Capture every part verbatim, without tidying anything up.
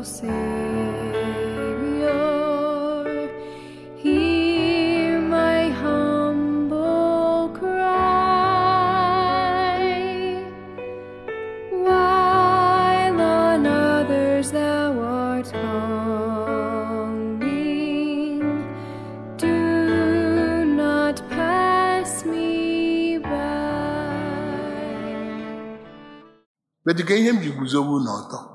Savior, hear my humble cry. While on others thou art calling, do not pass me by. But the game you guzowu n'ọtọ.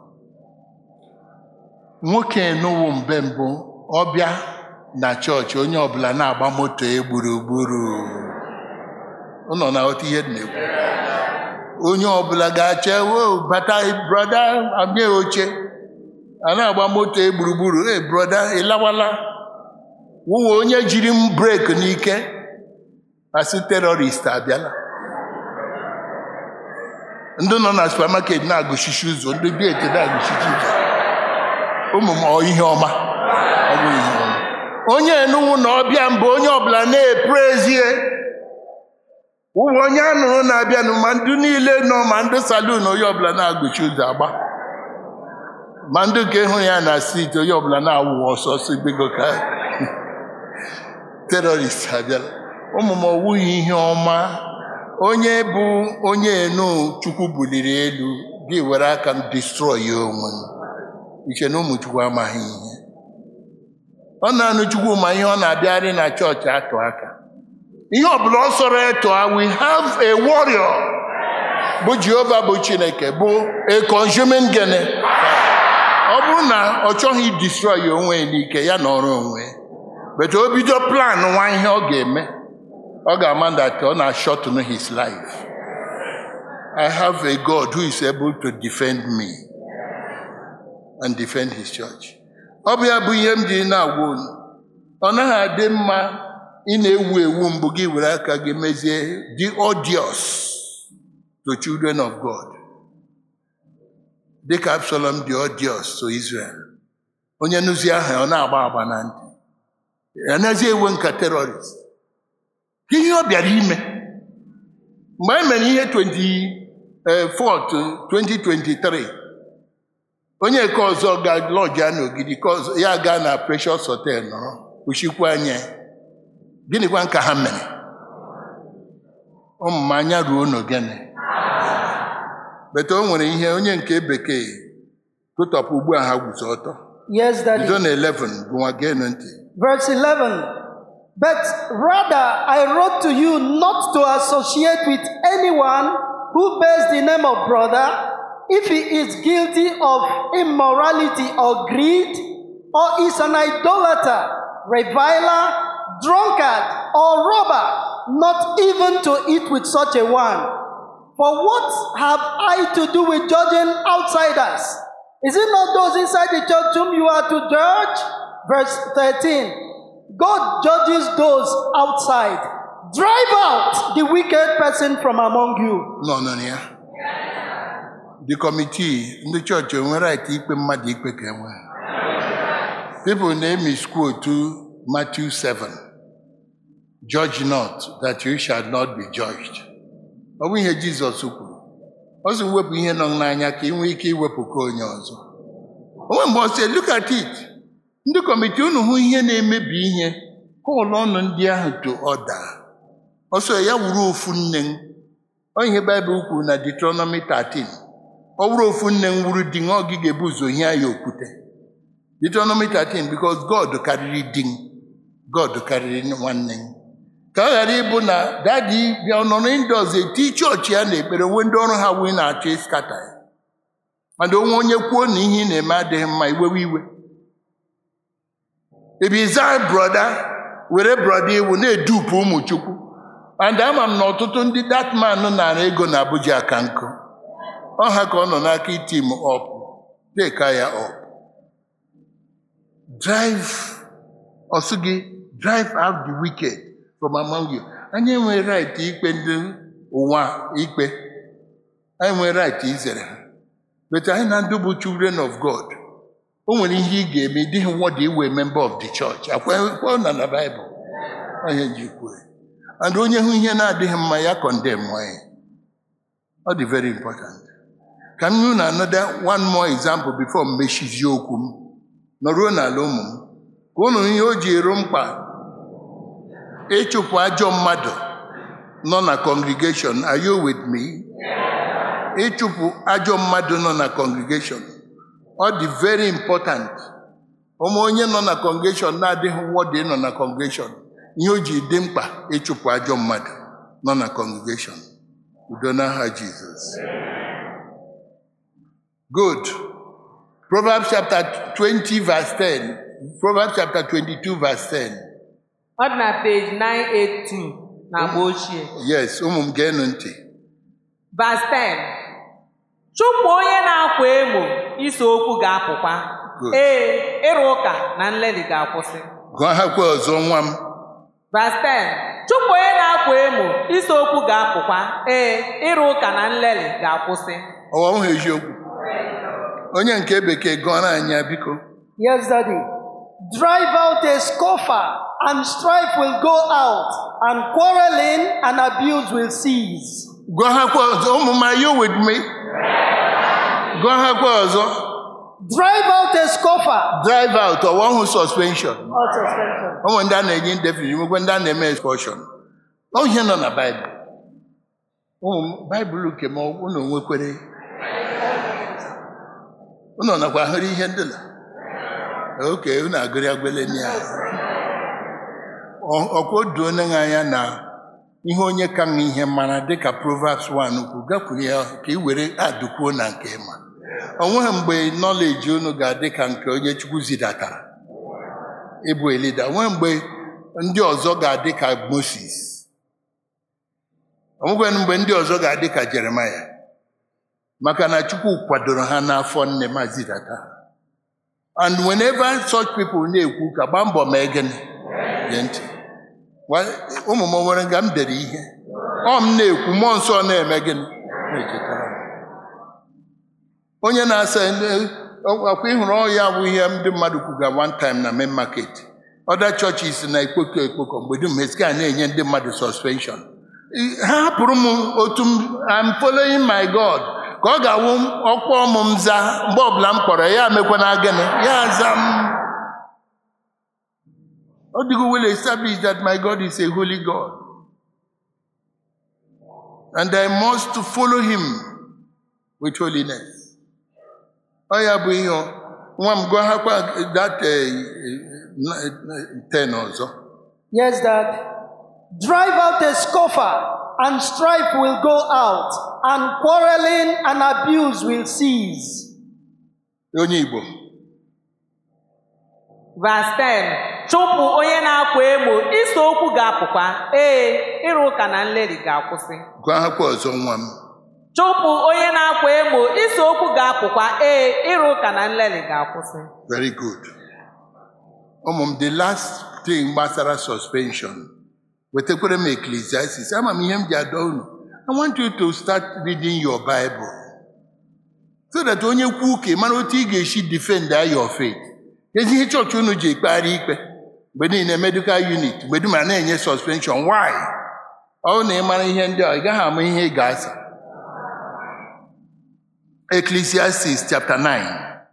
Nwoke n'ụwa mbe mbụ ọbịa na chọọchị onye ọbụla na-agba moto e gburugburu. Ụnọ na otu ihe na-ekwu. Onye ọbụla ga-ache wo bata brother abịa oche. A na-agba moto e gburugburu. Eh brother ịlawala. Wụwa onye jiri m breki n'ike asị terrorist abịala. Ndị nọ na supermarket na-agụchichi ụzọ, ndị bi ete na-agụchichi ụzọ. Ụmụ m ọ ihe ọma. Ọ bụ ihe ọma. Onye enuwu na ọbịa mbụ onye ọbụla na-eprezie. Ụwa onye anụrụ na-abịanụ ma ndị niile nọ ma ndị saloon onye ọbụla na-agụchi ụzọ agba. Ma ndị nke hụ ya na street onye ọbụla na-awụ ọsọ ọsọ gbego ka terrorist abịala. Ụmụ m ọwụghị ihe ọma. Onye bụ onye enu Chukwu buliri elu gị were aka m destroy ya onwe m. Iche na ụmụ Chukwu amaghị ihe. Ọ na-anụ Chukwu ma ihe ọ na-abịarị na chọọchị atụ aka. Ihe ọbụla ọ sọrọ eto, we have a warrior bụ Jehova bụ Chineke bụ a consuming gene. Ọ bụrụ na ọ chọghị destroy ya onwe n'ike ya na ọrụ onwe. But o bido plan nwa ihe ọ ga-eme. Ọ ga-ama that ọ na-shorten his life. I have a God who is able to defend me and defend his church. Ọ bụ ya bụ ihe m ji na-agwa unu. Ọ naghị adị mma ị na-ewu ewu mbụ gị were aka gị mezie the odious to children of God. Dịka Absalom the odious to Israel. Onye nụzi aha ọ na-agba agba na ntị. Ya nazi ewe nka terrorist. Ihe ọ bịara ime. Mgbe anyị mere ihe twenty-fourth twenty twenty-three. Onye ka ọzọ ga lodge ya n'ogidi ya gaa na Precious Hotel nọrọ kwuchikwa anya. Gịnịkwa nka ha mere? Ụmụ m anya ruo n'ogene. Bete o nwere ihe onye nke bekee tụtọpụ ugbu a ha guzo ọtọ. Yes, Daddy. Bido na eleven bụ nwa gee ntị. Verse eleven. But rather I wrote to you not to associate with anyone who bears the name of brother, if he is guilty of immorality or greed, or is an idolater, reviler, drunkard, or robber, not even to eat with such a one. For what have I to do with judging outsiders? Is it not those inside the church whom you are to judge? Verse thirteen. God judges those outside. Drive out the wicked person from among you. No, no, no. The committee in the church nwere right ikpe mmadụ ikpe ka enwe. People name is quote to Matthew seven. Judge not, that you shall not be judged. Ọ bụ ihe Jizọs kwuru. Ọ sị wepụ ihe nọ n'anya ka ị nwee ike iwepụ ka onye ọzọ. Onwe mgbe ọ sị look at it. Ndị kọmitii unu hụ ihe na-emebi ihe kọọlụ ọnụ ndị ahụ to order. Ọsọ ya wuru ofu nne m. Ọ ihe Baịbụl kwuru na Deuteronomy thirteen. Ọ wuru ofu nne m wuru di ọ gị ga-ebu ụzọ ihe ya okwute. Deuteronomy thirteen because God karịrị di m. God karịrị nwanne m. Ka ọ ghara ịbụ na dadi bịa nọrọ indoors eti chọọchị ya na-ekpere nwe ndị ọrụ ha wee na-achọ ịskata ya. Mana onwe onye kwuo na ihe ị na-eme adịghị mma iwewe iwe. If is our brother, were brother iwu na-edupu ụmụ Chukwu. And ama m na ọtụtụ ndị that man nara ego na Abuja aka nkụ. Ọ ha ka ọ nọ n'aka iti m up. Take ya up. Drive ọsụ gị drive out the wicked from among you. Anyị enwe right ikpe ndị ụwa ikpe. Anyị enwe right izere ha. But anyị na ndị bụ children of God. O nwere ihe ị ga-eme dịghị nwọdụ iwe member of the church. Akwụkwọ na na Bible. Onye ji kwuo. And onye hụ ihe na-adịghị mma ya condemn nwanyị. Ọ dị very important. Can you use another one more example before mmechizie okwu m nọruo n'ala ụmụ m ka unu ihe o ji eru mkpa ịchụpụ ajọ mmadụ nọ na congregation. Are you with me? Ịchụpụ ajọ mmadụ nọ na congregation ọ dị very important. Ụmụ onye nọ na congregation na-adịghị wọdị nọ na congregation ihe o ji dị mkpa ịchụpụ ajọ mmadụ nọ na congregation. Udo n'aha Jesus. Good. Proverbs chapter twenty verse ten. Proverbs chapter twenty-two verse ten. Ọ dị na page nine eighty-two na agba ochie. Yes, ụmụ m geenụ ntị. Verse ten. Chụpụ onye na-akwa emo iso okwu ga-apụkwa. Good. Ee, ịrụ ụka na nlelị ga-akwụsị. Gụọ ha kwa ọzọ nwa m. Verse ten. Chụpụ onye na-akwa emo iso okwu ga-apụkwa. Ee, ịrụ ụka na nlelị ga-akwụsị. Ọwa m ha eziokwu. Onye nke bekee gụọrọ anyị biko. Yes, Daddy. Drive out a scoffer, and strife will go out, and quarreling and abuse will cease. Gụọ ha kwa ọzọ. Ụmụ m, are you with me? Gụọ ha kwa ọzọ. Drive out a scoffer. Drive out ọwa hụ suspension. Or suspension. Ụmụ ndị a na-enye indefinite, nwekwe ndị a na-eme expulsion. Ọ ihe nọ na Baịbụl. Ụmụ m, Baịbụl nke m unu nwekwere. Unu nakwa ahụrụ ihe ndị la. Okay, unu agụrị agwele ya. Ọkwa oduo na anya na ihe onye ka m ihe mara dịka Proverbs one kwu gakwuru ya ka ị were adụkwuo na nke ma. O nweghị mgbe knowledge unu ga-adị ka nke onye Chukwu zidatara ịbụ elida. O nweghị mgbe ndị ọzọ ga-adị ka Moses. O nweghị mgbe ndị ọzọ ga-adị ka Jeremiah. Maka na Chukwu kwadoro ha n'afọ nne ma zidata. And whenever such people na-ekwu ka gbaa mbọ mee gịnị gee ntị. Ụmụ m nwere nga m dere ihe ọ m na-ekwu mmụọ nsọ na-eme gịnị na-echetara m. Onye na-asa ọkwa ịhụrụ ọya bụ ihe ndị mmadụ kwuga one time na main market. Other churches na ekpoko ekpoko mgbe dum Hezekiah na-enye ndị mmadụ suspension. Ha hapụrụ m otu m I'm following my God. Ka ọ ga-awụ ọkwa ọmụ m za mgbe ọbụla m kpọrọ ya mekwana gịnị ya za m. Ọ dịgo will establish that my God is a holy God and I must follow him with holiness. Ọ ya bụ ihe nwa m gụọ ha kwa that ten ọzọ. Yes, Dad. Drive out a scoffer, and strife will go out, and quarreling and abuse will cease. Onye Igbo. Verse ten. Chụpụ onye na-akwa emo iso okwu ga-apụkwa. Ee, ịrụ ụka na nlelị ga-akwụsị. Gụọ ha kwa ọzọ nwa m. Chụpụ onye na-akwa emo iso okwu ga-apụkwa. Ee, ịrụ ụka na nlelị ga-akwụsị. Very good. Ụmụ m, the last thing gbasara suspension. Wetekwere m Ecclesiastes. Ama m ihe m ji adọ unu. I want you to start reading your Bible. So that onye kwu uke mara otu ị ga-esi defend your faith. Ezi ihe chọọchị unu ji ekpegharị ikpe. Mgbe niile medical unit. Mgbe dum a na-enye suspension. Why? Ọ na ịmara ihe ndị a, ị gaghị ama ihe ị ga-asa. Ecclesiastes chapter nine.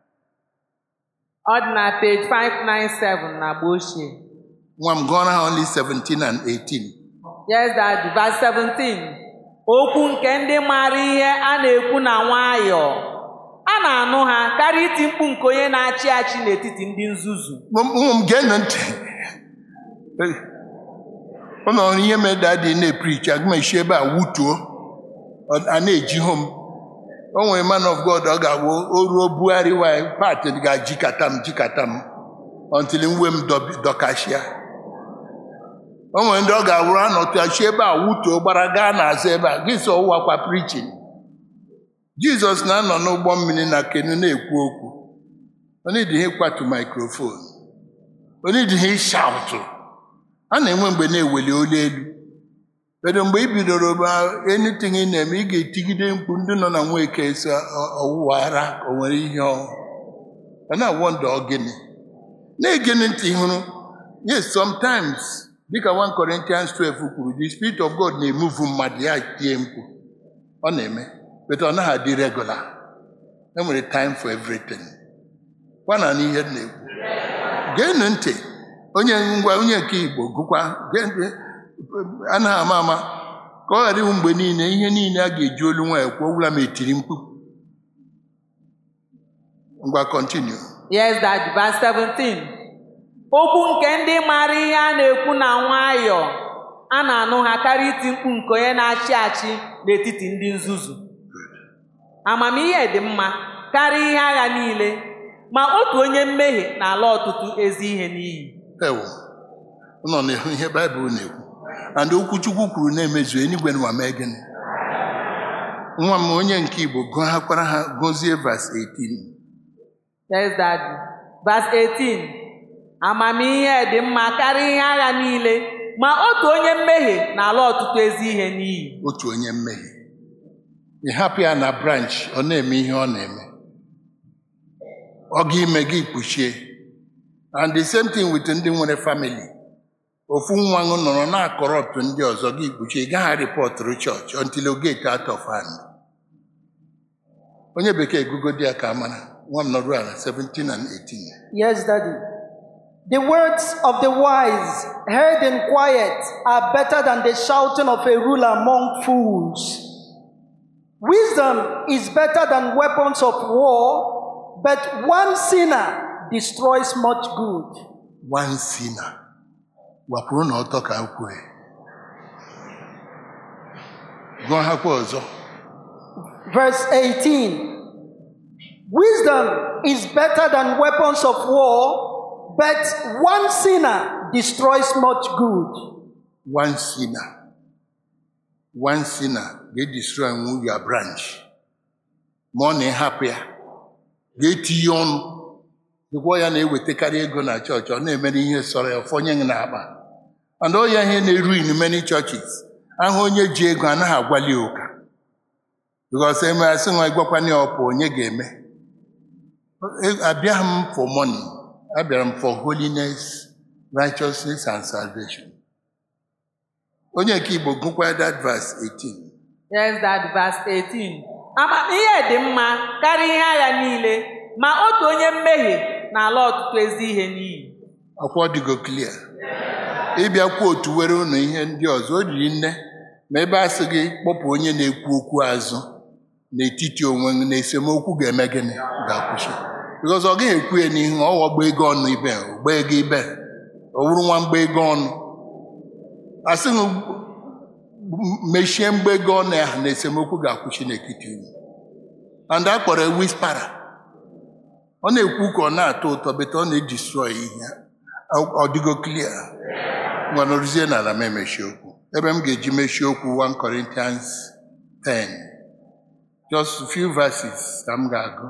Ọ dị na page five ninety-seven na agba ochie. Nwa m gụọra ha only seventeen and eighteen. Yes, Daddy. Verse seventeen. Okwu nke ndị maara ihe a na-ekwu na nwayọọ. A na-anụ ha karịa iti mkpu nke onye na-achị achị n'etiti ndị nzuzu. Ụmụ m geenụ ntị. Ọ nọ ihe mere Daddy na-epreach agụmechi ebe a wutuo a na-eji hom. O nwere man of God ọ ga-awụ o ruo bugharịwa part ga-jikata m jikata m until nwe m dọkashịa. O nwere ndị ọ ga-awụrụ anọtụ achị ebe a wutuo gbara gaa n'azụ ebe a gị so ụwa kwa preaching. Jizọs na-anọ n'ụgbọ mmiri na kenu na-ekwu okwu. Ọ na-edighị kwatu microphone. Ọ na-edighị shout. A na-enwe mgbe na-eweli olu elu. Kedu mgbe ị bidoro anything ị na-eme ị ga-etigide mkpu ndị nọ na Nweke so ọwụwa ara o nwere ihe ọ. Ọ na-awọnda ọgịnị. Na-egene ntị hụrụ. Yes, sometimes dịka one Corinthians twelve kwuru, the Spirit of God na-emuvu mmadụ ya tie mkpu. Ọ na-eme. But ọ naghị adị regular. enwere time for everything. Kwana n'ihe na-ekwu. Geenụ ntị, onye ngwa onye nke Igbo gụkwa, anaghị ama ama ka ọ ghara iwu mgbe niile ihe niile a ga-eji olu nwa ekwu ọgwụla ma etiri mkpu. Ngwa continue. Yes, Daddy. Verse seventeen. Okwu nke ndị maara ihe a na-ekwu na nwayọọ a na-anụ ha karịa iti mkpu nke onye na-achị achị n'etiti ndị nzuzu. Amamihe dị mma karịa ihe agha niile, ma otu onye mmehie na-ala ọtụtụ ezi ihe n'iyi. Ewo, ụnọ na-ehụ ihe Baịbụl na-ekwu. And okwu Chukwu kwuru na-emezu enigwe n'ụwa mee gịnị? Nwa m onye nke Igbo gụọ ha kwara ha gọzie verse eighteen. Yes, Daddy. Verse eighteen. Amamihe dị mma karịa ihe agha niile, ma otu onye mmehie na-ala ọtụtụ ezi ihe n'iyi. Otu onye mmehie. Ị hapụ ya na branch, ọ na-eme ihe ọ na-eme. Ọ ga-ime gị kpuchie. And the same thing with ndị nwere family. Ofu nwa ṅụ nọrọ na-akọrọptụ ndị ọzọ gị kpuchie, ị gaghị repọtụrụ church until you get out of hand. Onye bekee gụgodi ya ka amara. Nwa m nọrụ ala seventeen and eighteen. Yes, Daddy. The words of the wise, heard in quiet, are better than the shouting of a ruler among fools. Wisdom is better than weapons of war, but one sinner destroys much good. One sinner. Wapụrụ na ọtọ ka ukwe. Gụọ ha kwa ọzọ. Verse eighteen. Wisdom is better than weapons of war, but one sinner destroys much good. One sinner. One sinner, they destroy your branch. Money happy. Get you the boy and they will take a go na church or name many years sorry of Fonyang Naba. And all your hen they ruin many churches. And when you jay gonna have Walioka. Because I'm asking my guapani or pony game. Abraham for money, Abraham for holiness, righteousness, and salvation. Onye Kibo gụkwa that verse eighteen. Yes, that verse eighteen. Amamihe dị mma karịa ihe agha niile, ma otu onye mmehie na-ala ọtụtụ ezi ihe n'iyi. Akwụkwọ dịgo clear. Ịbịa kwuo otu were ụnụ ihe ndị ọzọ o riri nne ma ebe a sị gị kpọpụ onye na-ekwu okwu azụ n'etiti onwe na esemokwu ga-eme gịnị ga-akwụsị. Because ọ gaghị ekwu ya n'ihu ọ ghọgba ego ọnụ ibe ọgba ego ibe ọ wụrụ nwa mgba ego ọnụ asị mechie mgba ego ọnụ ya na esemokwu ga-akwụsị n'etiti unu. And a kpọrọ wispara ọ na-ekwu ka ọ na-atọ ụtọ bete ọ na-edestroy ihe ọ dịgo clear. Ngwa nọrụzie n'ala m emechi okwu ebe m ga-eji mechie okwu First Corinthians ten. Just a few verses ka m ga-agụ.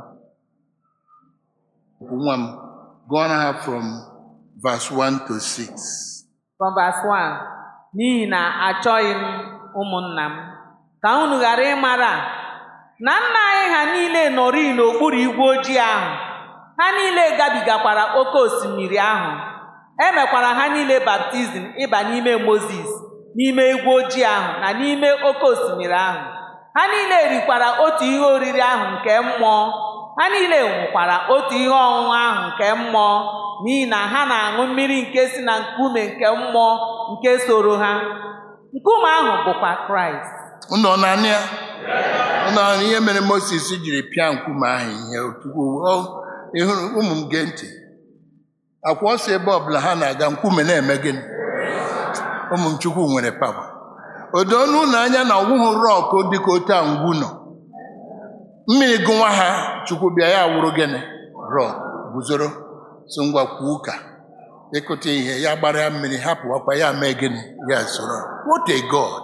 Nwa m gụọ ha from verse one to six. From verse one. N'ihi na achọghị m ụmụnna m ka unu ghara ịmara na nna anyị ha niile nọrị n'okpuru igwe ojii ahụ, ha niile gabigakwara oke osimiri ahụ, emekwara ha niile baptizim ịba n'ime Mozis n'ime igwe ojii ahụ na n'ime oke osimiri ahụ. Ha niile rikwara otu ihe oriri ahụ nke mmụọ, ha niile nwụkwara otu ihe ọṅụṅụ ahụ nke mmụọ, n'ihi na ha na-aṅụ mmiri nke si na nkume nke mmụọ nke soro ha. Nkume ahụ bụkwa Kraịst. Ụnọ naanị ya ụnọ ihe mere Moses jiri pịa nkume ahụ ihe otukwu ịhụrụ ụmụ m gee ntị. Akwa ọsọ ebe ọbụla ha na-aga nkume na-eme gịnị? Ụmụ m Chukwu nwere pawa. Odo ọnụ na anya na ọwụhụ rọk dịka otu a ngwu nọ. Mmiri gụnwa ha Chukwu bịa ya wụrụ gịnị? Rọk guzoro so ngwa kwuo ụka ịkụta ihe ya gbara ya mmiri hapụ akwa ya mee gịnị ya soro. What a God!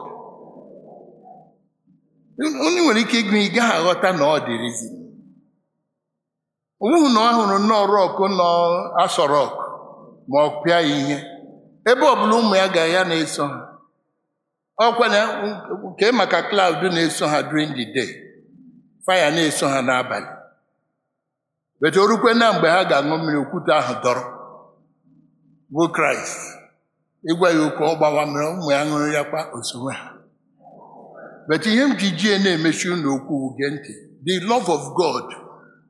Onye nwere ike ịgụ ị gaghị aghọta na ọ dị reason. Onwụhụ na ọ hụrụ nnọọ rọk nọ asọ rọk ma ọ pịa ya ihe ebe ọbụla ụmụ ya ga ya na-eso ha. Ọkwa na nke maka cloud na-eso ha during the day, fire na-eso ha n'abalị. Bete orukwe na mgbe ha ga-aṅụ mmiri okwute ahụ dọrọ bụ Kraịst. Ịgwa ya okwu ọ gbawa mmiri ụmụ ya ṅụrụ ya kwa osonwe ha. Bete ihe m ji jie na-emechi unu okwu gee ntị. The love of God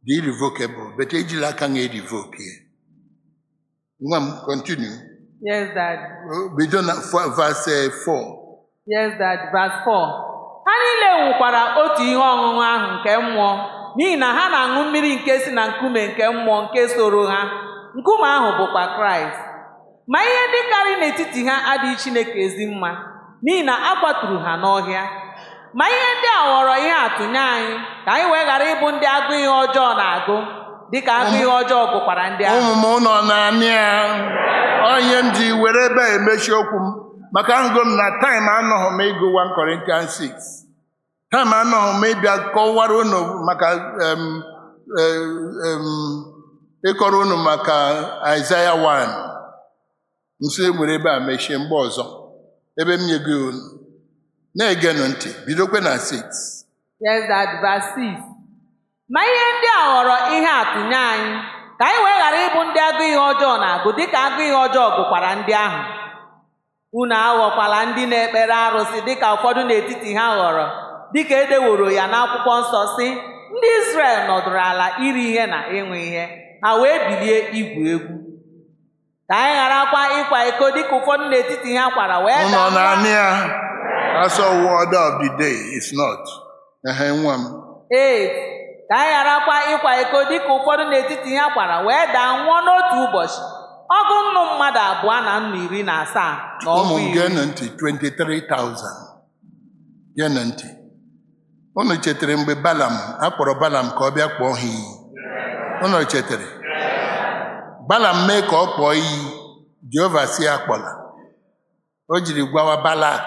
dị irrevocable, but ejila aka nga revoke ya. Nwa m, continue. Yes, Dad. Bido na f- verse four. Yes, Dad. Verse four. Ha niile nwụkwara otu ihe ọṅụṅụ ahụ nke mmụọ, n'ihi na ha na-aṅụ mmiri nke si na nkume nke mmụọ nke soro ha. Nkume ahụ bụkwa Kraịst. Ma ihe ndị karị n'etiti ha adịghị Chineke ezi mma, n'ihi na a kwaturu ha n'ọhịa. Ma ihe ndị a ghọrọ ihe atụ nye anyị, ka anyị wee ghara ịbụ ndị agụ ihe ọjọọ na-agụ, dịka agụ ihe ọjọọ gụkwara ndị ahụ. Ụmụ m nọ naanị ya, onye m ji were ebe a emechi okwu m, maka ahụgo m na taịm anọghị m ịgụ First Corinthians six. Taịm anọghị m ịbịa kọwara unu maka em, em, ịkọrọ unu maka Aịzaya one. Nso were ebe a mechie mgbe ọzọ, ebe m nyego unu. Na-egenụ ntị, bidokwe na six. Yes, Dad. Verse six. Ma ihe ndị a ghọrọ ihe atụ nye anyị, ka anyị wee ghara ịbụ ndị agụ ihe ọjọọ na-agụ, dịka agụ ihe ọjọọ gụkwara ndị ahụ. Unu aghọkwala ndị na-ekpere arụsị dịka ụfọdụ n'etiti ha ghọrọ, dịka e deworo ya n'akwụkwọ nsọ sị, ndị Izrel nọdụrụ ala iri ihe na ịṅụ ihe, ha wee bilie igwu egwu. Ka anyị gharakwa ịkwa iko dịka ụfọdụ n'etiti ha kwara wee Unu daa nọ naanị ya, that's all word of the day is not. Ehe, nwa m. Eight. Ka anyị gharakwa ịkwa iko dịka ụfọdụ n'etiti ha kwara wee daa nwụọ n'otu ụbọchị. Ọgụ nnu mmadụ abụọ na nnu iri na asaa na Ụmụ ọgụ m iri. geenụ ntị, twenty-three thousand. Geenụ ntị. Unu chetara mgbe Balam, a kpọrọ Balam ka ọ bịa kpọọ ha iyi. Unu chetara. Balam mee ka ọ kpọọ iyi, Jehova si akpọla. O jiri gwawa Balak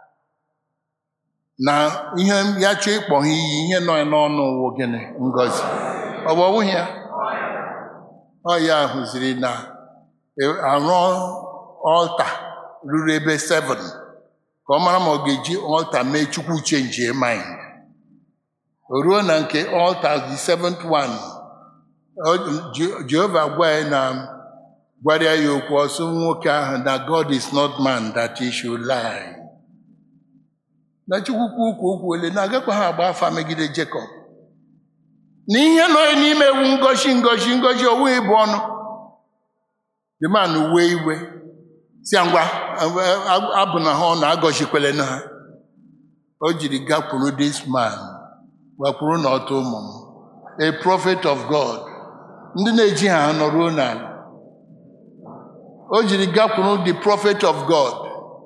na ihe ya chọọ ịkpọ ha iyi, ihe nọ ya n'ọnụ ụwụ gịnị ngọzi. Ọ bụ ọwụghị ya? Ọ ya hụziri na arụ ọlta ruru ebe seven ka ọ mara ma ọ ga-eji ọlta mee Chukwu chenjie mind. O ruo na nke ọlta the seventh one, ọ- Je- Jehova gwa ya na gwara ya okwu ọsọ nwoke ahụ na God is not man that he should lie. Na Chukwu kwu ukwu okwu ole na agakwa ha agba afa megide Jekọb. Na ihe nọ ya n'ime ewu ngosi ngosi ngosi owu ịbụ ọnụ. The man wee iwe si ngwa abụ na ha ọnụ agọzikwele na ha. O jiri gakwuru this man, gwakwuru na ọtụ ụmụ m, a prophet of God, ndị na-eji ha nọruo n'ala. O jiri gakwuru the prophet of God.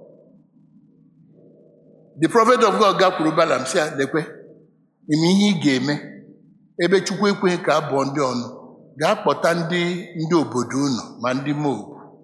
The prophet of God gakwuru Balaam si ya, lekwe, ime ihe ị ga-eme ebe Chukwu ekweghị ka abụọ ndị ọnụ, gaa kpọta ndị ndị obodo unu ma ndị Moab,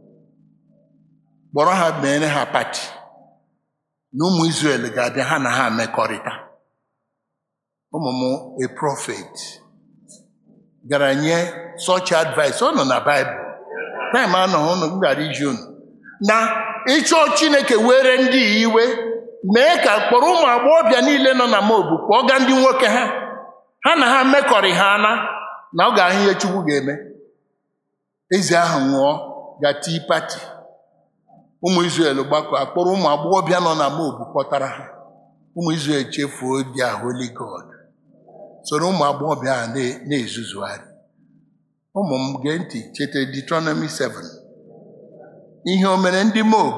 kpọrọ ha mere ha pati na ụmụ Izrel ga-abịa ha na ha mekọrịta. Ụmụ m, a prophet gara nye such advice. Ọ nọ na Baịbụl. Taịm anọghị ụnụ gara iji unu na ịchọ Chineke were ndị iwe, mee ka kpọrọ ụmụ agbọghọbịa niile nọ na Moab kpọọ ga ndị nwoke ha ha na ha mekọrị ha ana na ọ ga-ahụ ihe Chukwu ga-eme. Eze ahụ nwụọ, ga tii pati. Ụmụ Izrel gbakọ akpọrọ ụmụ agbọghọbịa nọ na Moab kpọtara ha. Ụmụ Izrel chefuo dia holy God, soro ụmụ agbọghọbịa a na-ezuzugharị. Ụmụ m gee ntị, chetara Deuteronomy seven. Ihe o mere ndị Moab,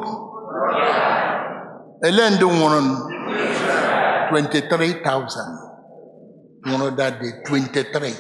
ele ndị nwụrụ twenty-three thousand nwụrụ that day, twenty-three.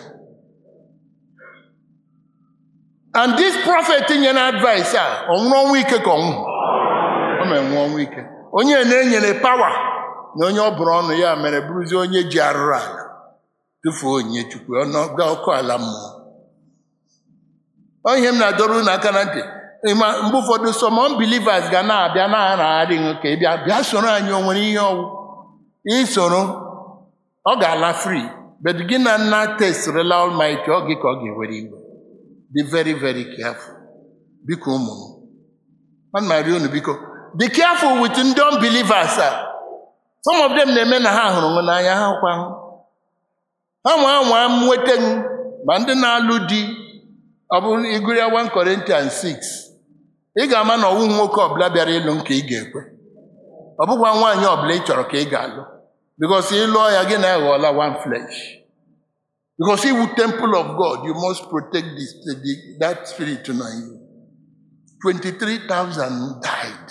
And this prophet nyere advice a, ọ nwụrụ ọnwụ ike ka ọ nwụ. Ọ mere nwụọ ọnwụ ike. Onye na-enyere pawa na onye ọ bụrụ ọnụ ya mere bụrụzie onye ji arụrụ ala tụfuo onye Chukwu ọnụ ga ọkụ ala mmụọ. Ọ ihe m na-adọrọ unu aka na ntị. Ịma mgbe ụfọdụ some unbelievers ga na-abịa na-aragharị ka ị bịa bịa soro anyị, o nwere ihe ọwụ isoro ọ ga-ala free, but gị na nna testirila Almighty ọ gị ka ọ ga-ewere iwe. Be very very careful. Biko ụmụ m, ana m arịọ unu biko, be careful with ndị unbelievers a. Some of them na-eme na ha hụrụ m n'anya, ha kwa ha nwa nwa nweta m ma ndị na-alụ di. Ọ bụrụ ịgụrụ ya First Corinthians six, ị ga-ama na ọwụ nwoke ọbụla bịara ịlụ m ka ị ga-ekwe. Ọ bụkwa nwaanyị ọbụla ị chọrọ ka ị ga-alụ, because ị lụọ ya gị na-aghọọla one flesh. Because he was temple of God, you must protect this, the, that spirit in you. twenty-three thousand died.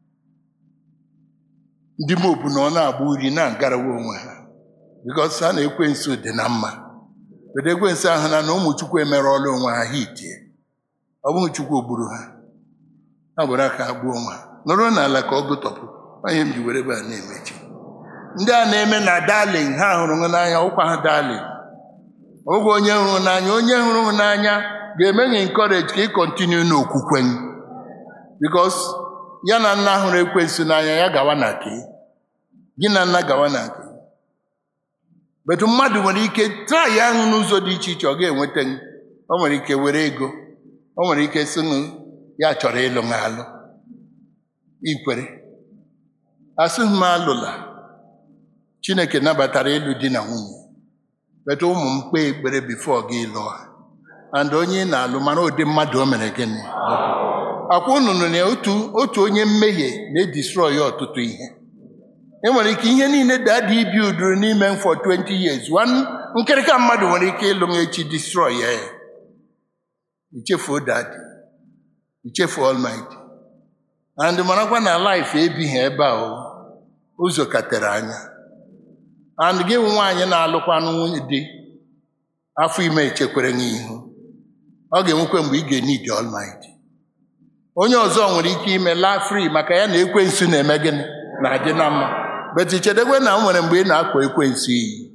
Ndị mobu na ọ na-agba uri na-agarawa onwe ha. Because a na-ekwensu dị na mma. But ekwensu ahụ na na ụmụ Chukwu emerụọla onwe ha hitie. Ọ bụghị Chukwu ogburu ha. Ha gwara aka ha gbuo onwe ha. Nọrọ n'ala ka ọ gụtọpụ. Onye m ji were ebe a na-emechi. Ndị a na-eme na darling ha hụrụ m n'anya ụkwa ha darling. Oge onye hụrụ n'anya onye hụrụ m n'anya ga-eme gị encourage ka ị continue n'okwukwe. Because ya na nna hụrụ ekwensu n'anya ya gawa na ke. Gị na nna gawa na ke. But mmadụ nwere ike try ya ahụ n'ụzọ dị iche iche ọ ga-enweta. O nwere ike were ego. O nwere ike sị ya chọrọ ịlụ m alụ. Ikwere. Asịghị m alụla. Chineke nabatara ịlụ di na nwunye. But ụmụ m kpee ekpere before gị lụọ. And onye na-alụ mara ụdị mmadụ o mere gịnị. Akwa unu nọ na otu otu onye mmehie na-edestroy ọtụtụ ihe. E nwere ike ihe niile dadị ibi uduru n'ime m for twenty years. One nkirika mmadụ nwere ike ịlụ m echi destroy ya. Ichefuo dadị. Ichefuo Almighty. And marakwa na life ebighị ebe a ụzọ katere anya. And gị nwaanyị na-alụkwa nwunye dị afọ ime echekwere n'ihu. Ọ ga-enwekwe mgbe ị ga-need the Almighty. Onye ọzọ nwere ike ime la free maka ya na ekwensu na-eme gịnị na-adị na mma. But ichedekwe na nwere mgbe ị na-akwa ekwensu iyi.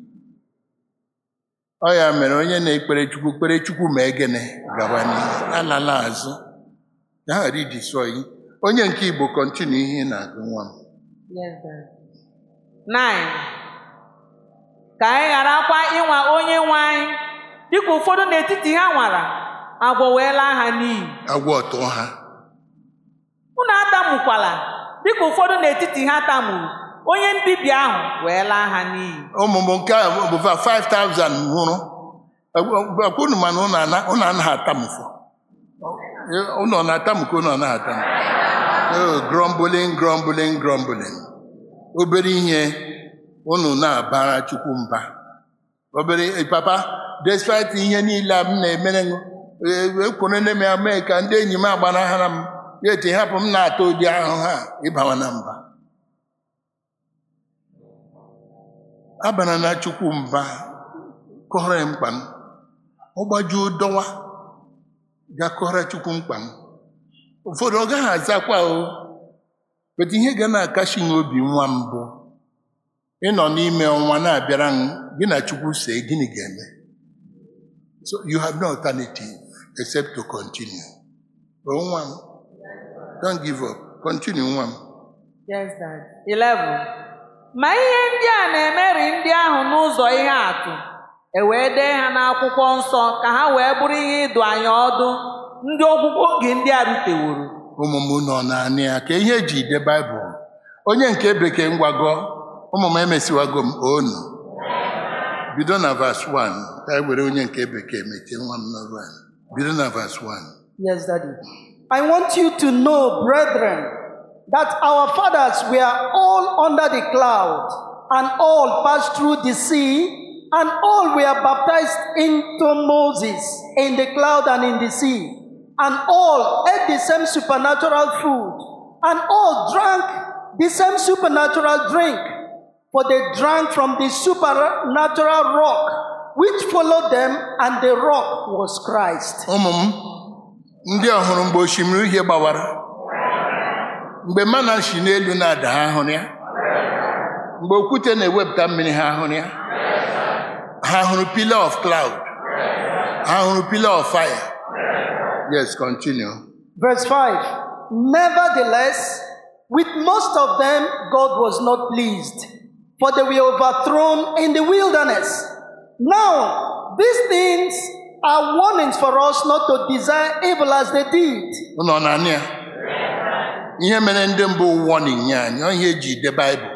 Ọ ya mere onye na-ekpere Chukwu kpere Chukwu mee gịnị gawa n'ihu alala azụ. Ya ghara idestroy. Onye nke Igbo continue ihe na-agụ nwa m. Yes, sir. Nine. Ka anyị gharakwa ịnwa onye nwe anyị dịka ụfọdụ n'etiti ha nwara agwọ wee laa ha n'iyi. Agwọ ọtọ ha. Unu atamukwala dịka ụfọdụ n'etiti ha tamuru onye mbibi ahụ wee laa ha n'iyi. Ụmụ nke a bụ five thousand nwụrụ. Akwụnụ mana unu anaghị atamụfọ. Unu na-atamu ka unu anaghị atamu. Grumbling, grumbling, grumbling. Obere ihe unu na-abara Chukwu mba. Obere papa, despite ihe niile m na-emere ekwuru na eme ame ka ndị enyi m agbanahara m ya eti hapụ m na-ata ụdị ahụ ha ịbawa na mba. Abana na Chukwu mba kọrọ mkpa m. Ọ gbajuo dọwa ga kọrọ Chukwu mkpa m. Ụfọdụ ọ gaghị azakwa o. But ihe ga na-akashi n'obi nwa mbụ ịnọ n'ime ọnwa na-abịara m gị na Chukwu see gịnị ga-eme. So you have no alternative except to continue. Oh, nwa m, don't give up. Continue nwa m. Yes, Dad. eleven. Ma ihe ndị a na-emeri ndị ahụ n'ụzọ ihe atụ e wee dee ha n'akwụkwọ nsọ ka ha wee bụrụ ihe ịdụ anyị ọdụ ndị ọgwụgwọ oge ndị a ruteworo. Ụmụ m nọ naanị ya ka ihe eji ide Baịbụl. Onye nke bekee ngwago ụmụ m emesiwago m onu. Bido na verse one. Ka e were onye nke bekee mechie nwa m n'ọrụ a. Bido na verse one. Yes, Daddy. I want you to know, brethren, that our fathers were all under the cloud, and all passed through the sea, and all were baptized into Moses in the cloud and in the sea, and all ate the same supernatural food, and all drank the same supernatural drink, for they drank from the supernatural rock which followed them, and the rock was Christ. Ụmụ m ndị ọhụrụ mgbe osimiri uhie gbawara, mgbe mana si n'elu na-ada ha hụrụ ya, mgbe okwute na-ewepụta mmiri ha hụrụ ya, ha hụrụ pillar of cloud, ha hụrụ pillar of fire. Yes, continue. Verse five. Nevertheless, with most of them God was not pleased, for they were overthrown in the wilderness. Now, these things are warnings for us not to desire evil as they did. Ụnọ naanị ya. Ihe mere ndị mbụ warning ya anyị, ihe eji de Bible.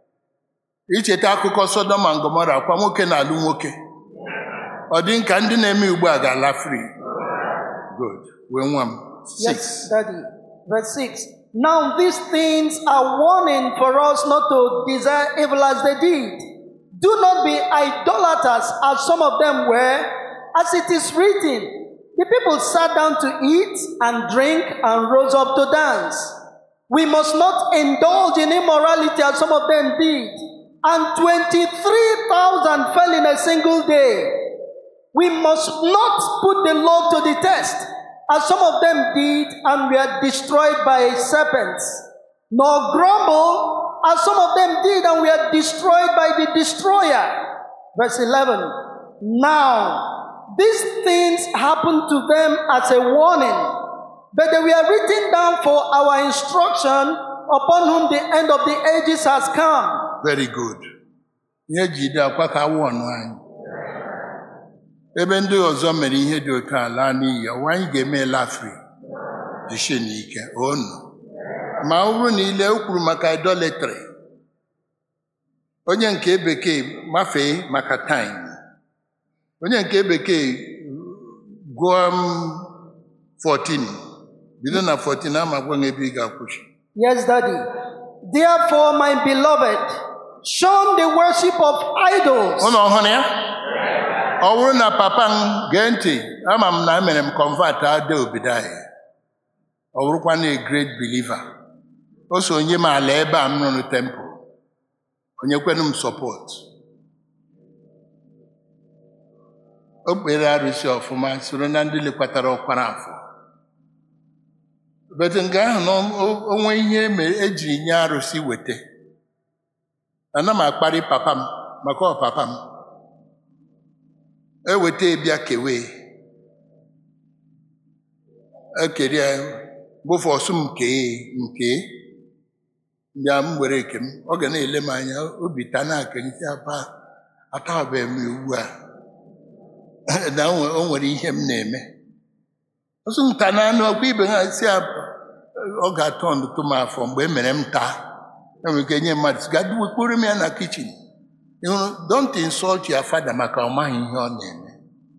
Icheta akụkọ Sodom and Gomorrah kwa nwoke na-alụ nwoke. Ọ dị nka ndị na-eme ugbu a ga-ala free. Good. Wee nwa m. Yes, Daddy. Verse six. Now these things are warning for us not to desire evil as they did. Do not be idolaters as some of them were, as it is written, the people sat down to eat and drink and rose up to dance. We must not indulge in immorality as some of them did, and twenty-three thousand fell in a single day. We must not put the Lord to the test, as some of them did and were destroyed by serpents, nor grumble, as some of them did and were destroyed by the destroyer. Verse eleven. Now, these things happened to them as a warning, but they were written down for our instruction, upon whom the end of the ages has come. Very good. Ihe jide akwa ka awọ ọnụ anyị. Ebe ndị ọzọ mere ihe dị otu ala n'iyi, ọwa anyị ga-eme lafri jisie n'ike onu. Ma ọ bụrụ na ile o kwuru maka idolatry, onye nke bekee mafee maka time, onye nke bekee gụọ fourteen, bido na fourteen ama gwa ebe ị ga-akwụsị. Yes, Daddy. Therefore, my beloved, shun the worship of idols. Ụnụ ọhụrụ ya? Ọ bụrụ na papa m gee ntị, ama m na emere m convert Ade Obidaya. Ọ bụrụkwa na a great believer. O so onye m ala ebe a m nọ na temple. Onye kwenu m support. O kpere arụsị ọfụma soro na ndị lekwatara ọkwara afọ. Bete nga ahụ na onwe ihe ejiri nye arụsị wete. Ana m akparị papa m maka ọ papa m. Eweta ebia kewe. Ekeri bụfọ ọsụ m kee nke. Ya m were eke m. Ọ ga na-ele m anya obi ta na-akenye apa atabe m ugbu a. Na o nwere ihe m na-eme. Ọsụ m ta na anụ ọkwa ibe ha si ọ ga-atọ ndụtụ m afọ mgbe e mere m taa. Enwere ike nye mmadụ sị gadị wekporo m ya na kichin. Don't insult your father maka ọ maghị ihe ọ na-eme.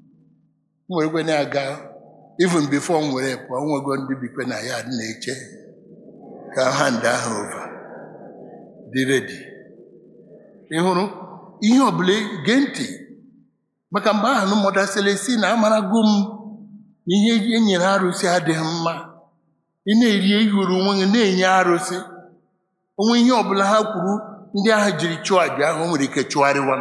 M were kwe na-aga even before m were pụọ nwego ndị bikwe na ya na-eche ka hand ahụ over dị ready. Ị hụrụ ihe ọbụla gee ntị maka mgbe ahụ Mother Celestine amarago m ihe e nyere arụsị adịghị mma. Ị na-eri ehuru onwe gị na-enye arụsị. Onwe ihe ọbụla ha kwuru ndị ahụ jiri chụọ aja ahụ nwere ike chụgharịwa.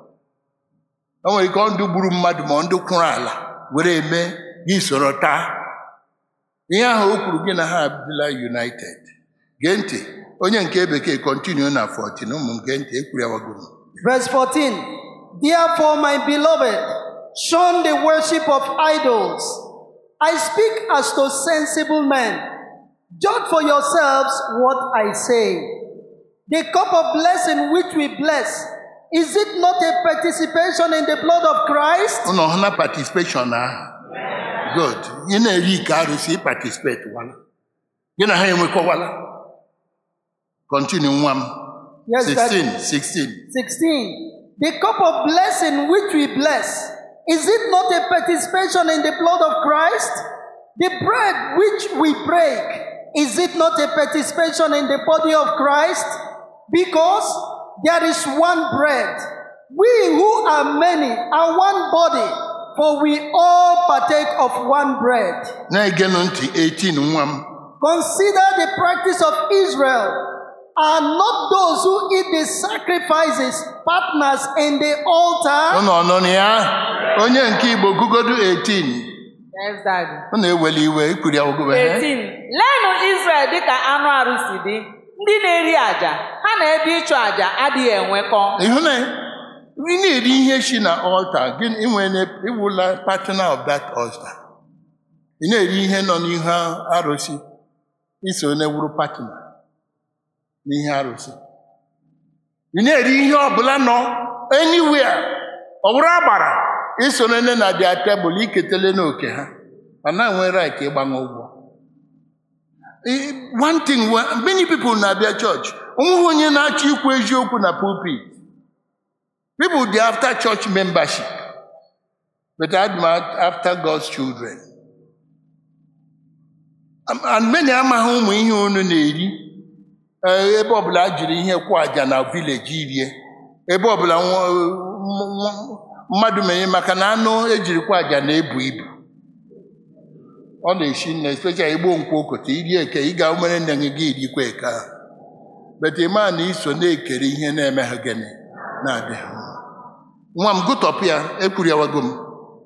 O nwere ike ọ ndụ gburu mmadụ ma ndị kwụrụ ala were eme gị soro taa. Ihe ahụ o kwuru gị na ha abụla united. Gee ntị onye nke bekee continue na fourteen ụmụ m gee ntị ekwuru ya wagoro. Verse fourteen. Therefore, my beloved, shun the worship of idols. I speak as to sensible men. Judge for yourselves what I say. The cup of blessing which we bless, is it not a participation in the blood of Christ? Ụnụ ọhụ na participation ahụ. Good. Ị na-eri ike arụsị participate wala. Gị na ha enwekọwala. Continue nwa m. Yes, sixteen. Daddy. sixteen. sixteen. The cup of blessing which we bless, is it not a participation in the blood of Christ? The bread which we break, is it not a participation in the body of Christ? Because there is one bread. We who are many are one body, for we all partake of one bread. Na-ege ntị eighteen nwa m. Consider the practice of Israel. Are not those who eat the sacrifices partners in the altar? Ụnụ ọnọ na ya onye nke Igbo gugodu eighteen. Yes, Daddy. Ọ na-eweli iwe ikwuri ya ogobe. eighteen. Leenụ Israel dịka anụ arụsị dị. Ndị na-eri aja, ha na ebe ịchụ aja adịghị enwekọ. Ịhụ na ị na-eri ihe shi na altar, gịnị inwe iwula partner of that altar. Ị na-eri ihe nọ n'ihu arụsị, iso na-ewuru partner n'ihe arụsị. Ị na-eri ihe ọbụla nọ anywhere, ọ bụrụ agbara, iso nene na dia tebụl iketele n'oke ha. Mana nwere right ịgbanwe ụgwọ. One thing, many people na-abịa church, onwe onye na-achọ ikwu eziokwu na pulpit. People dey after church membership, but I'm after God's children. And many amaghị ụmụ ihe unu na-eri ebe ọbụla jiri ihe kwụ aja na village irie. ebe ọbụla mmadụ menye maka na anụ ejirikwa aja na-ebu ibu ọ na-eshi nne especially igbo nkwo okote iri eke ị ga umere nne gị irikwa eke ahụ bete ịma na iso na-ekere ihe na-eme ha gịnị na-adịghị mma. Nwa m gụtọpụ ya ekwuru ya wago m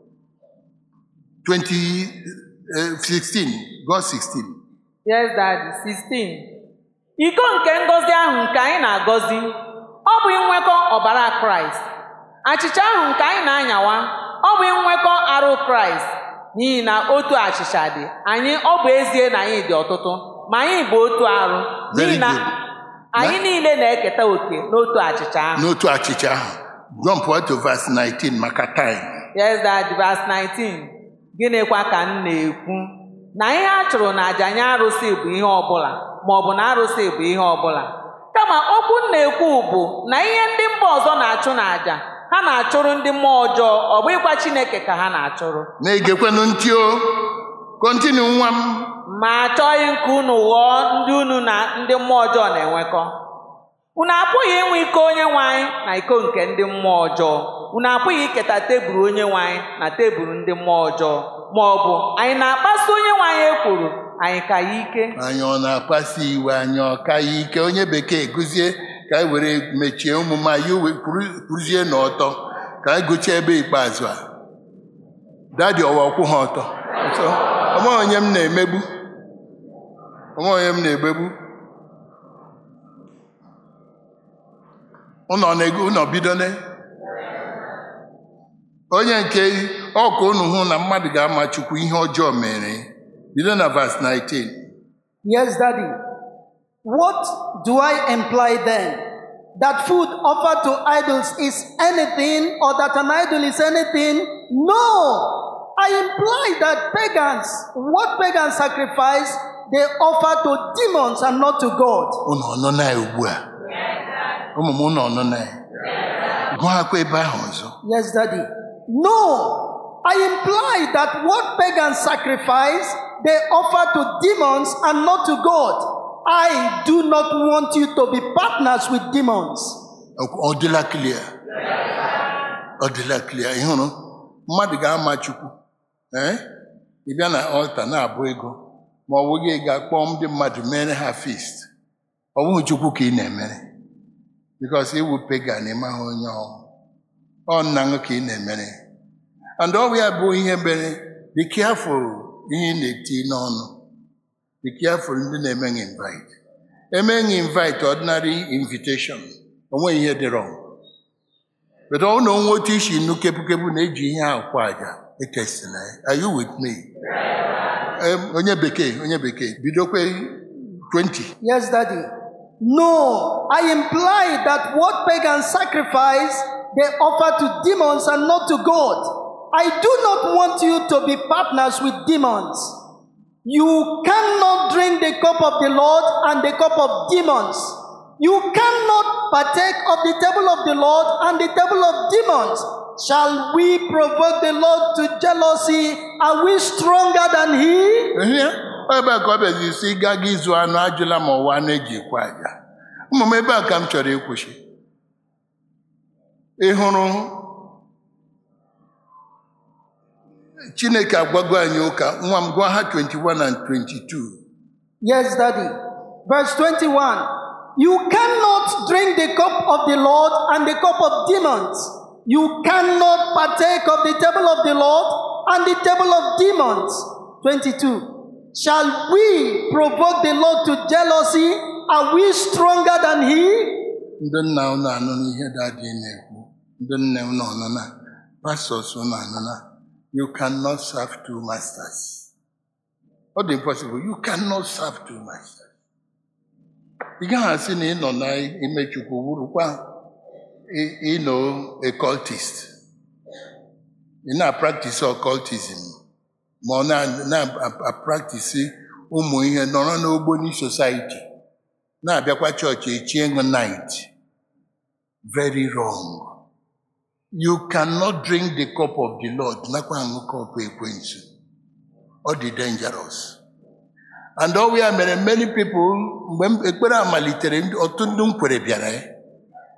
twenty sixteen God sixteen. Yes, Daddy. sixteen. Iko nke ngọzi ahụ nke anyị na-agọzi ọ bụ inwekọ ọbara Kraịst. Achịcha ahụ nke anyị na-anyawa ọ bụ inwekọ arụ Kraịst. N'ihi na otu achịcha dị anyị ọ bụ ezie na anyị dị ọtụtụ ma anyị bụ otu arụ n'ihi na anyị niile na-eketa oke n'otu achịcha ahụ. N'otu achịcha ahụ. Jump to verse nineteen maka time. Yes, Daddy. Verse nineteen. Gịnịkwa ka m na-ekwu na ihe a chụrụ n'aja nye arụsị bụ ihe ọbụla ma ọ bụ na arụsị bụ ihe ọbụla kama okwu m na-ekwu bụ na ihe ndị mba ọzọ na-achụ n'aja ha na-achụrụ ndị mmụọ ọjọọ ọ bụghịkwa Chineke ka ha na-achụrụ. Na-egekwenụ ntị o kontinu nwa m. Ma achọghị nke unu ghọọ ndị unu na ndị mmụọ ọjọọ na-enwekọ. Unu apụghị inwe iko onye nwe anyị na iko nke ndị mmụọ ọjọọ. Unu apụghị iketa tebụl onye nwe anyị na tebụl ndị mmụọ ọjọọ. Ma ọ bụ anyị na-akpasu onye nwe anyị ekworo anyị ka ya ike. Anyị ọ na-akpasu iwe anyị ọ ka ya ike. Onye bekee gụzie ka anyị were mechie ụmụma ya kwuzie n'ọtọ ka anyị gụchaa ebe ikpeazụ a. Dadi ọwa ọkwụ ha ọtọ. Ọma onye m na-emegbu. Ọma onye m na-egbegbu. Ụnọ na-ego ụnọ bidone. Onye nke ọkụ unu hụ na mmadụ ga-ama Chukwu ihe ọjọọ mere. Bido na verse nineteen. Yes, Daddy. What do I imply then? That food offered to idols is anything, or that an idol is anything? No! I imply that pagans, what pagans sacrifice, they offer to demons and not to God. Unu ọnọ na ugbu a. Ụmụ m unu ọnọ na. Gụọ akwa ebe ahụ ọzọ. Yes, Daddy. No! I imply that what pagans sacrifice, they offer to demons and not to God. I do not want you to be partners with demons. Ọ dịla clear. Ọ dịla clear. Ị hụrụ mmadụ ga-ama Chukwu. Eh? Ị bịa na altar na-abụ ego ma ọ bụghị ga-akpọ ndị mmadụ mere ha feast. Ọ bụghị Chukwu ka ị na-emere. Because iwu pagan ịmaghị onye ọhụụ. Ọ nna gị ka ị na-emere. And all we are doing here, be careful in the tea n'ọnụ. Be careful in the name invite. Amen invite ordinary invitation. Onwe ihe dị wrong. But all know what is in no kepu na eji ihe akwa aja. Are you with me? Um, onye bekee, onye bekee. Bidokwe twenty. Yes, Daddy. No, I imply that what pagans sacrifice, they offer to demons and not to God. I do not want you to be partners with demons. You cannot drink the cup of the Lord and the cup of demons. You cannot partake of the table of the Lord and the table of demons. Shall we provoke the Lord to jealousy? Are we stronger than He? Ebe a ka ọ bịazi isi gaga izu anụ ajụla ma ọwa na-ejikwa aja. Ụmụ m ebe a ka m chọrọ ịkwụsị. Ị hụrụ Chineke agwago anyị ụka nwa m gụọ ha twenty-one and twenty-two. Yes, Daddy. Verse twenty-one. You cannot drink the cup of the Lord and the cup of demons. You cannot partake of the table of the Lord and the table of demons. twenty-two. Shall we provoke the Lord to jealousy? Are we stronger than He? Ndị nna unu anụ n'ihe dadị na-ekwu. Ndị nne unu ọnụ na pastors unu anụ na. You cannot serve two masters. What is impossible? You cannot serve two masters. You can't see in no image you know a cultist. You know practice occultism. More than a practice umu ihe nọrọ n'ogboni society. Na-abịakwa church echi night. Very wrong. You cannot drink the cup of the Lord. Nakwa aṅụ cup ekwensu. Ọ dị dangerous. And all we are many, many people, mgbe ekpere amalitere ọtụtụ ndị nkwere bịara.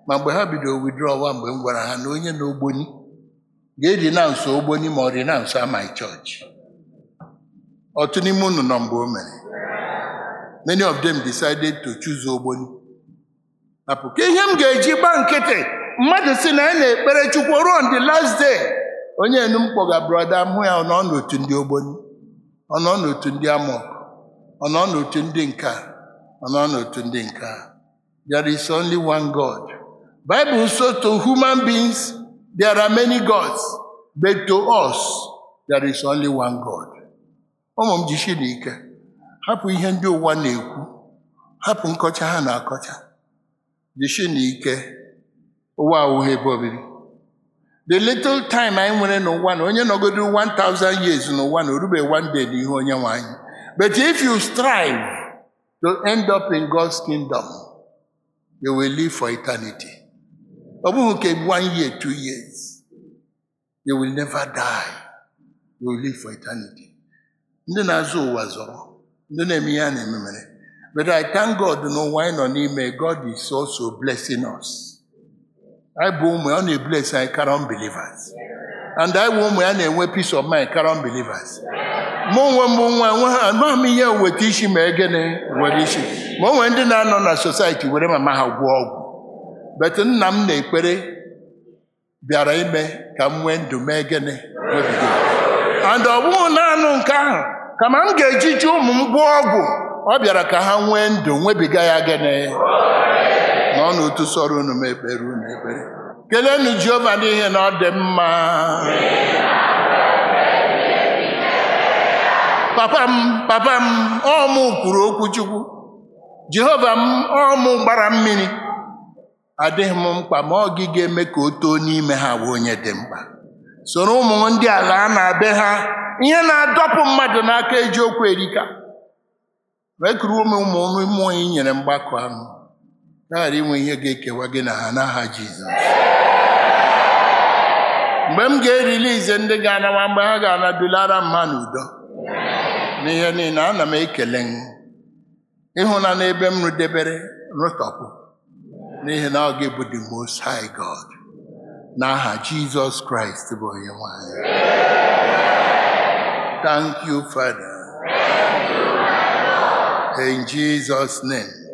ma mgbe ha bidoro withdraw mgbe m gwara ha na onye na ogboni ga-edi na nso ogboni ma ọ dị na nso my church. Otu n'ime unu nọ mgbe o mere. Many of them decided to choose ogboni. Apụ ka ihe m ga-eji gba nkịtị mmadụ si na ya na-ekpere Chukwu ruo on the last day. Onye enu m kpọga brọda m hụ ya ọ nọ n'otu ndị ogboni, ọ nọ n'otu ndị amok, ọ nọ n'otu ndị nka, ọ nọ n'otu ndị nka. There is only one God. Bible says to human beings there are many gods, but to us there is only one God. Ụmụ m jishi n'ike, hapụ ihe ndị ụwa na-ekwu, hapụ nkọcha ha na-akọcha. Jishi n'ike, ụwa awụghị ebe obibi. The little time anyị nwere n'ụwa na onye nọgodo one thousand years n'ụwa na orube one day n'ihu onye nwe anyị. But if you strive to end up in God's kingdom, you will live for eternity. Ọ bụghị ka one year, two years. You will never die. You will live for eternity. Ndị na-azụ ụwa zọrọ, ndị na-eme ihe a na-eme mere. But I thank God n'ụwa anyị nọ n'ime, God is also blessing us. I bụ ụmụ ya, ọ na-ebless anyị karịa unbelievers. And I bụ ụmụ ya na-enwe peace of mind karịa unbelievers. Mụ onwe mbụ nwa nwe ha ama m ihe weta isi ma egene were isi. Ma o nwere ndị na-anọ na society were mama ha gwụọ ọgwụ. But nna m na-ekpere bịara ime ka m nwee ndụ mee gene webiga. And ọ bụghị naanị nke ahụ, kama m ga-ejiji ụmụ m gwụọ ọgwụ, ọ bịara ka ha nwee ndụ nwebiga ya gene. Nọ n'otu sọrọ unu m ekpere unu ekpere. Kelenu Jehova n'ihe na ọ dị mma. Papa m, papa m, ọ mụ kwuru okwu Chukwu. Jehova m, ọ mụ gbara mmiri. Adịghị m mkpa ma ọ gị ga-eme ka o too n'ime ha bụ onye dị mkpa. Soro ụmụ ndị ala a na-abịa ha, ihe na-adọpụ mmadụ n'aka eji okwu erika. Wee kuru ụmụ ụmụ mmụọ ị nyere mgbakọ ahụ. Ghara inwe ihe ga-ekewa gị na ha n'aha Jizọs. Mgbe m ga-erilize ndị ga-anawa mgbe ha ga-anadulara mma n'udo. N'ihe niile ana m ekele m. Ịhụna n'ebe m rudebere rụtọpụ. N'ihi na ọ ga-ebu the Most High God. N'aha Jizọs Kraịst bụ onye nwanyị. Thank you, Father. In Jesus' name.